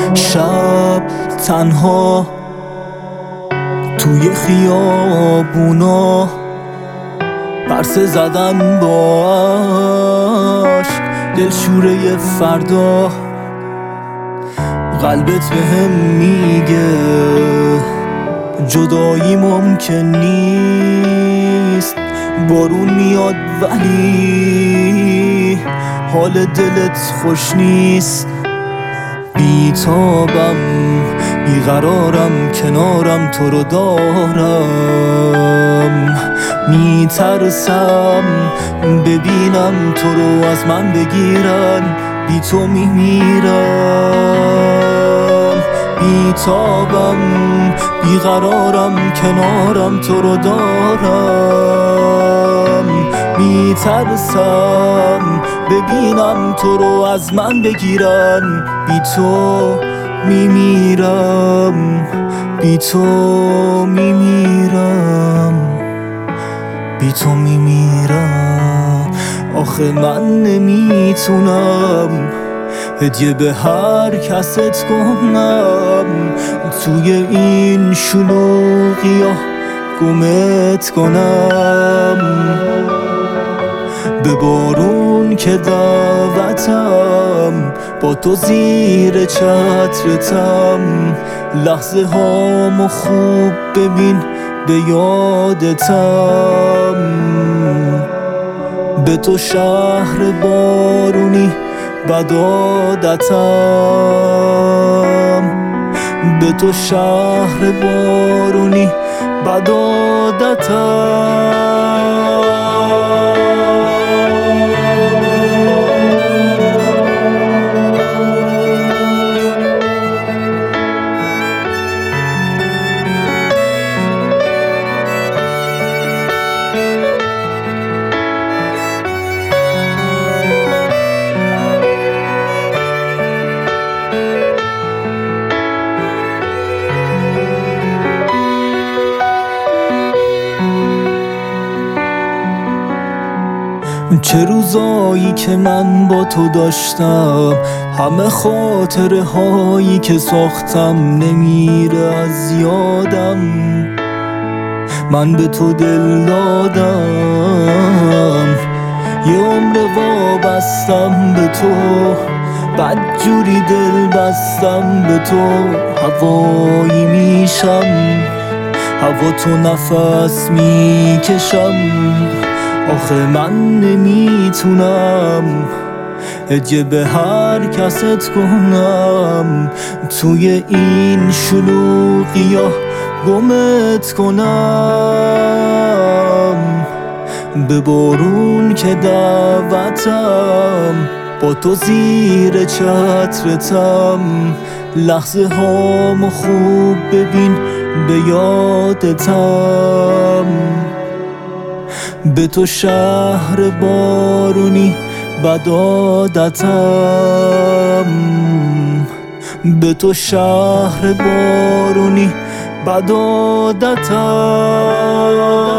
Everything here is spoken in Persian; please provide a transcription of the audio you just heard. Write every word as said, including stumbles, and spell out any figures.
شب تنها توی خیابونا، پرسه زدن با عشق، دلشوره فردا. قلبت بهم میگه جدایی ممکن نیست، بارون میاد ولی حال دلت خوش نیست. بیتابم بیقرارم کنارم تو رو دارم، میترسم ببینم تو رو از من بگیرن، بی تو میمیرم. بیتابم بیقرارم کنارم تو رو دارم، میترسم ببینم تو رو از من بگیرن، بی تو میمیرم، بی تو میمیرم، بی تو میمیرم. آخه من نمیتونم هدیه به هر کست کنم، توی این شلوغی ها گمت کنم. به بارون که دعوتم، با تو زیر چترتم، لحظه هامو خوب ببین به یادتم. به تو شهر بارونی بد عادتم، به تو شهر بارونی بد عادتم. چه روزایی که من با تو داشتم، همه خاطره هایی که ساختم نمیره از یادم. من به تو دل دادم، یه عمر وابستم به تو، بدجوری دل بستم به تو. هوایی میشم، هوا تو نفس میکشم. آخه من نمیتونم هدیه به هر کست کنم، توی این شلوغی ها گمت کنم. به بارون که دعوتم، با تو زیر چترتم، لحظه هامو خوب ببین به یادتم. به تو شهر بارونی بد عادتم، به تو شهر بارونی بد عادتم.